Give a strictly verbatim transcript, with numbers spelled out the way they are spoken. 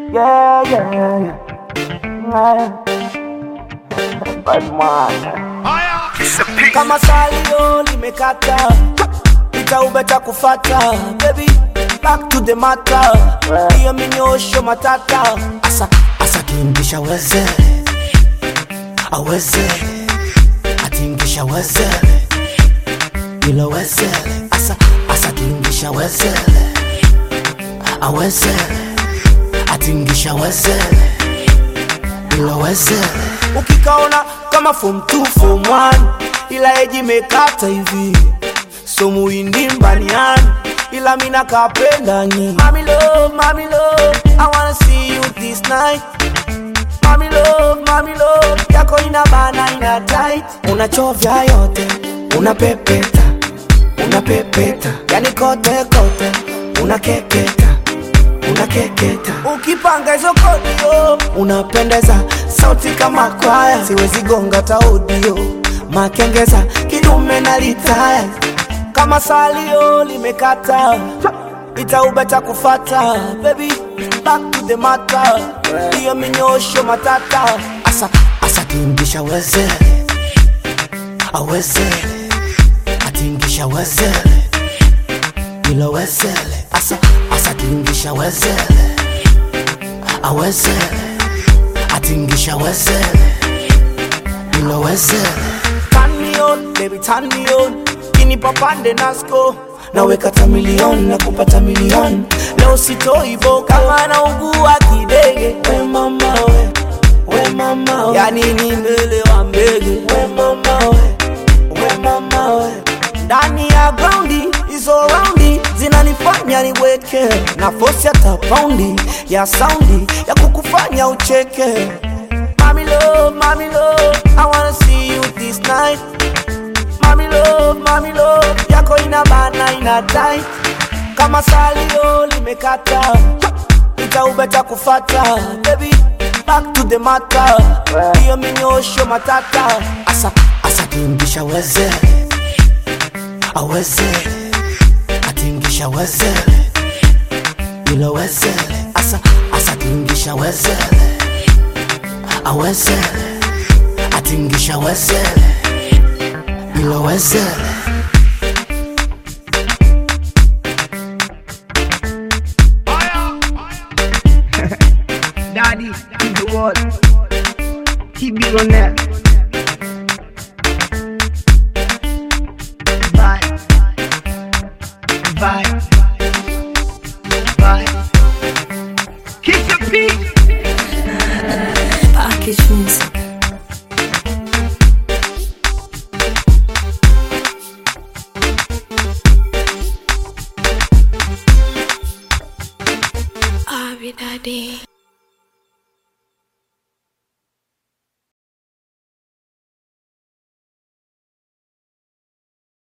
Yeah, yeah, yeah. Bad man. Kama salio limekata, itaubeta kufata. Baby, back to the matter. Hiyo minyosho matata. Asa, asa tingisha weze, aweze. Atingisha weze, ilo weze. Asa, asa tingisha weze, aweze. Atingisha weze, ilo weze. Ukikaona kama form two, form one, ila eji mekata hivi. So muindi mbaniani, ila mina kapenda nyi. Mami love, mami love, I wanna see you this night. Mami love, mami love, yako inabana ina tight. Unachovya yote, unapepeta, unapepeta. Yani kote kote, unakeketa, unakeketa. Ukipanga hizo kodio, unapendeza. Sauti kama kwaya, siwezi gonga ta audio. Makengeza, kidume na litaya. Kama salio limekata, itaubeta kufata. Baby, back to the matter. Hiyo minyosho matata. Asa, asa tingisha weze, aweze. Atingisha weze, ilo weze. Asa, asa tingisha weze, aweze. Atingisha weze, ilo weze. Turn me on, baby, turn me on. Kini papande nasko, naweka ta milioni na kupata milioni. Leo sitoi boka kama na ugua kidege. We mama we, we mama we. Yani ni mbele wa mbege. We mama we, we mama we. Ndani ya groundi, izo roundi zinanifanya niweke. Na force ya tapaundi, ya soundi, ya kukufanya ucheke. Mami love, mami love, I wanna see you this night. Mami love, mami love, yako inabana ina tight. Kama salio limekata, itaubeta kufata. Baby, back to the matter. Hiyo minyosho matata. Asa, asa tingisha weze, aweze. Atingisha weze, ilo weze. Asa, asa tingisha weze, aweze. Atingisha weze, ilo weze. Daddy, keep the world. Keep it on that. Bye. Bye. Bye. Kiss your feet. Package music. Abi Daddy.